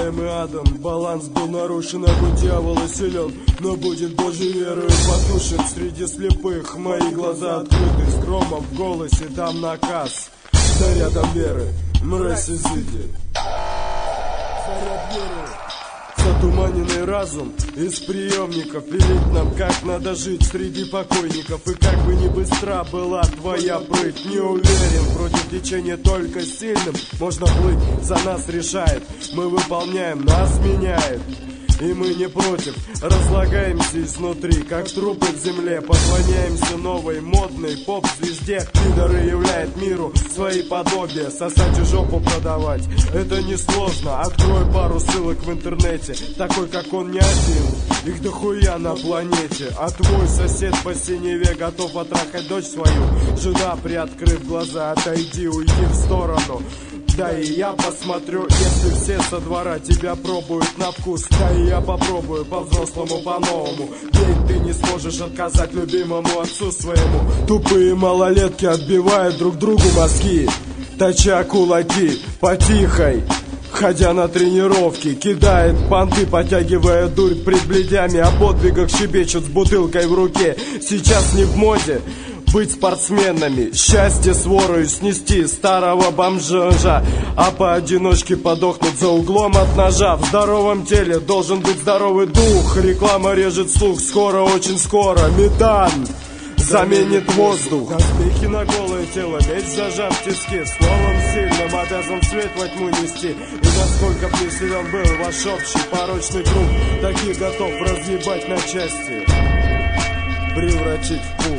раем и адом. Баланс был нарушен, огонь дьявола силен, но будет Божьей верою потушен. Среди слепых мои глаза открыты, с громом в голосе дам наказ. Зарядом веры, мразь изыди. Заряд веры. Затуманенный разум из приемников велит нам, как надо жить среди покойников. И как бы ни быстра была твоя прыть, не уверен, против течения только сильным можно плыть. За нас решает, мы выполняем, нас меняет. И мы не против, разлагаемся изнутри, как трупы в земле. Поклоняемся новой модной поп-звезде. Пидоры являют миру свои подобия. Сосать и жопу продавать, это несложно. Открой пару ссылок в интернете. Такой, как он, не один, их дохуя на планете. А твой сосед по синеве готов отрахать дочь свою. Жена, приоткрыв глаза, отойди, уйди в сторону. Да и я посмотрю, если все со двора тебя пробуют на вкус. Да и я попробую по-взрослому, по-новому. Ведь ты не сможешь отказать любимому отцу своему. Тупые малолетки отбивают друг другу мозги, точа кулаки по-тихой, ходя на тренировки. Кидает понты, потягивая дурь пред бледями. О подвигах щебечут с бутылкой в руке. Сейчас не в моде быть спортсменами, счастье сворою снести старого бомжа, а поодиночке подохнуть за углом от ножа. В здоровом теле должен быть здоровый дух. Реклама режет слух, скоро, очень скоро метан заменит воздух. Доспехи на голое тело, меч зажав в тиске. Словом сильным обязан свет во тьму нести. И насколько б не силен был ваш общий порочный круг, таких готов разъебать на части, превратить в пух.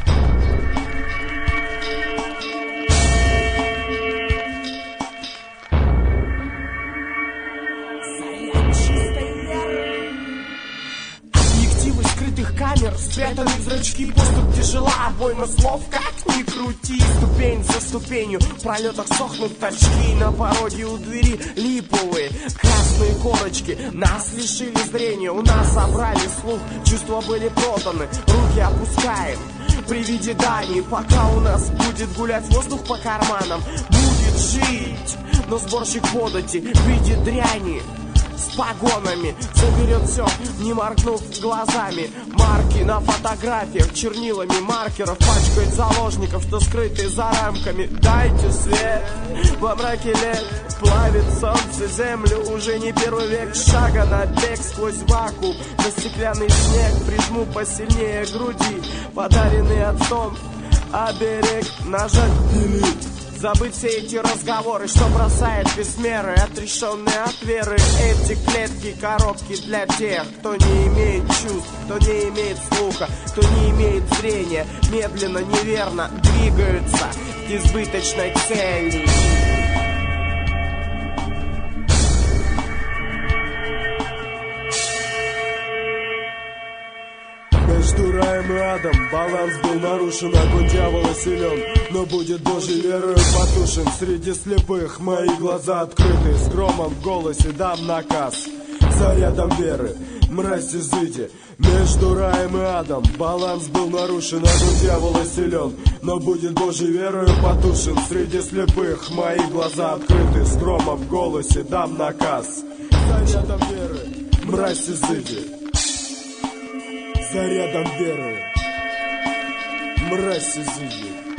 Камер, спрятаны в зрачки, поступ тяжела, обойма слов, как ни крути. Ступень за ступенью, в пролетах сохнут торчки. На пороге у двери липовые красные корочки. Нас лишили зрения, у нас забрали слух. Чувства были проданы, руки опускаем при виде дани. Пока у нас будет гулять воздух по карманам, будет жить, но сборщик подати в виде дряни с погонами заберет все, не моргнув глазами. Марки на фотографиях чернилами маркеров пачкают заложников, что скрыты за рамками. Дайте свет, во мраке лет плавит солнце землю. Уже не первый век, шага на бег сквозь вакуум. На стеклянный снег прижму посильнее груди, подаренный отцом оберег. Нажать delete, забыть все эти разговоры, что бросает без меры, отрешенные от веры. Эти клетки, коробки для тех, кто не имеет чувств, кто не имеет слуха, кто не имеет зрения. Медленно, неверно двигаются к избыточной цели. Между раем и адом баланс был нарушен, огонь дьявола силен, но будет Божьей верою потушен. Среди слепых мои глаза открыты, с громом в голосе дам наказ. Зарядом веры, мразь изыди. Между раем и адом баланс был нарушен, огонь дьявола силен, но будет Божьей верою потушен. Среди слепых мои глаза открыты, с громом в голосе дам наказ. Зарядом веры, мразь изыди. Зарядом веры, мразь изыди.